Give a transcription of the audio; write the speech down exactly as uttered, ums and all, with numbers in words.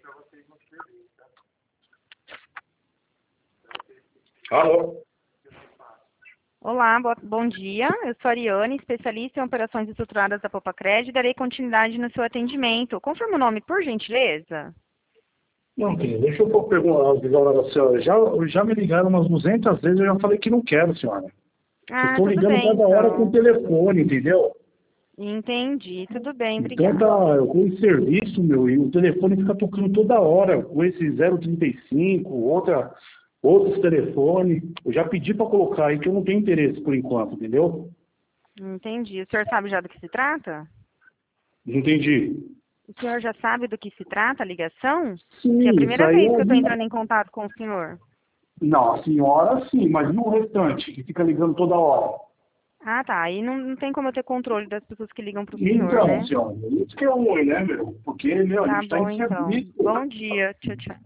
Alô? Olá, bo- bom dia. Eu sou a Ariane, especialista em operações estruturadas da Popacred, e darei continuidade no seu atendimento. Confirma o nome, por gentileza? Não, filho, deixa eu pôr perguntar, avisar um negócio, senhora. Já, já me ligaram umas duzentas vezes, eu já falei que não quero, senhora. Vocês Ah, estão tudo ligando bem, cada hora com o então. telefone, entendeu? Entendi. Tudo bem, Então obrigada. tá, eu com serviço, meu, e o telefone fica tocando toda hora, com esse zero trinta e cinco, outra, outros telefones. Eu já pedi para colocar aí que eu não tenho interesse por enquanto, entendeu? Entendi. O senhor sabe já do que se trata? Não entendi. O senhor já sabe do que se trata a ligação? Que é a Sim, isso primeira aí vez é... que eu estou entrando em contato com o senhor. Não, a senhora sim, mas e o restante, que fica ligando toda hora? Ah, tá. Aí não, não tem como eu ter controle das pessoas que ligam para o senhor, Então, né? senhora, isso que é ruim, né, meu? Porque, meu, a Tá gente está bom, em então. serviço. Bom dia. Tchau, tchau.